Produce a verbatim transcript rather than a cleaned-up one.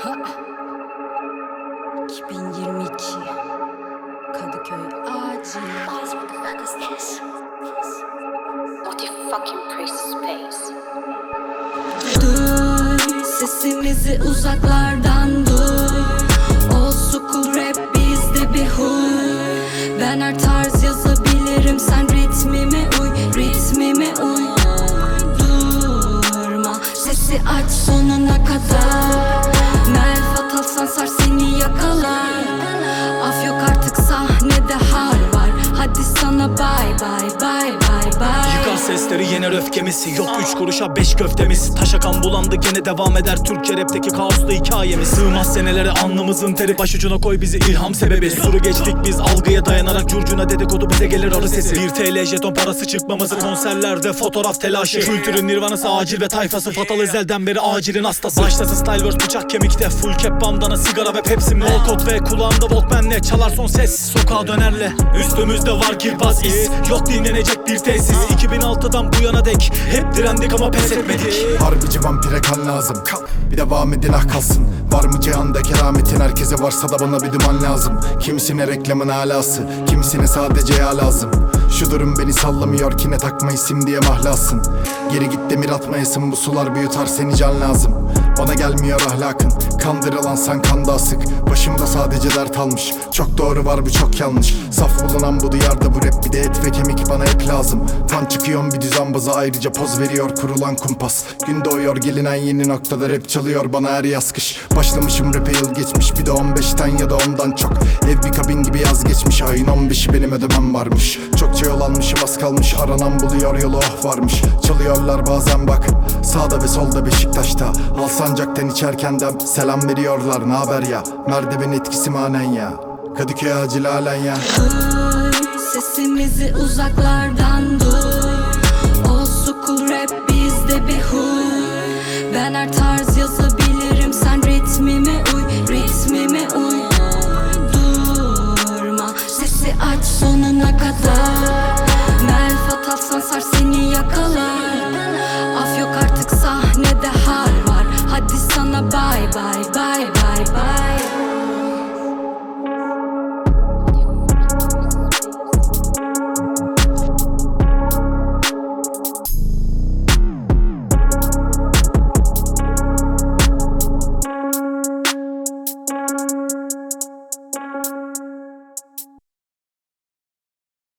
iki bin yirmi iki Kadıköy acil. Duy sesimizi uzaklardan duy. Old school rap bizde bir huy. Ben her tarz yazabilirim, sen ritmime uy, ritmime uy. Durma, sesi aç sonuna kadar. Mel fatal sansar seni yakalar. Af yok artık sahnede hal var. Hadi sana bye bye bye bye bye. Yıkar sesleri yener öfkemiz. Yok üç kuruşa beş köftemiz. Taşakan bulandı gene devam eder Türkçe rapteki kaoslu hikayemiz. Sığmaz senelere alnımızın teri. Başucuna koy bizi ilham sebebi. Suru geçtik biz algıya dayanarak. Curcuna dedikodu bize gelir arı sesi. Bir T L jeton parası çıkmamızı. Konserlerde fotoğraf telaşı. Kültürün nirvanası acil ve tayfası. Fatal ezelden beri acilin hastası. Başlasın Styleverse bıçak kemikte. Full cap bandana sigara ve Pepsi. Molkot ve kulağımda Walkman'le. Çalar son ses sokağa dönerle. Üstümüzde var ki baz iz. Yok dinlenecek bir tesis. iki bin altıdan bu yana dek hep direndik ama pes etmedik. Harbici vampire kan lazım. Bir devam edin ah kalsın. Var mı cihanda kerametin, herkese varsa da bana bir duman lazım. Kimisine reklamın alası, kimisine sadece yağ lazım. Şu durum beni sallamıyor ki ne takma isim diye mahlasın. Geri git demir atmayasın, bu sular büyüter seni can lazım. Bana gelmiyor ahlakın, kandırılan sen kanda sık. Başımda sadece dert almış, çok doğru var bu çok yanlış. Saf bulunan bu diyarda bu rap bir de et ve kemik bana hep lazım. Tan çıkıyorum bir düzenbaza, ayrıca poz veriyor kurulan kumpas. Gün doğuyor gelinen yeni noktada rap çalıyor bana her yaz kış. Başlamışım rap'e yıl geçmiş, bir de on beşten ya da ondan çok. Ev bir kabin gibi yaz geçmiş, ayın on beşi benim ödemem varmış. Çokça yol almışım az kalmış, aranan buluyor yolu oh varmış. Çalıyorlar bazen bak, sağda ve solda Beşiktaş'ta. Alsancak'tan içerken dem selam veriyorlar naber ya. Merdiven etkisi manen ya, Kadıköy acil halen ya. Duy sesimizi uzaklardan duy. Old school rap bizde bir huy. Ben her tarz yazabilirim,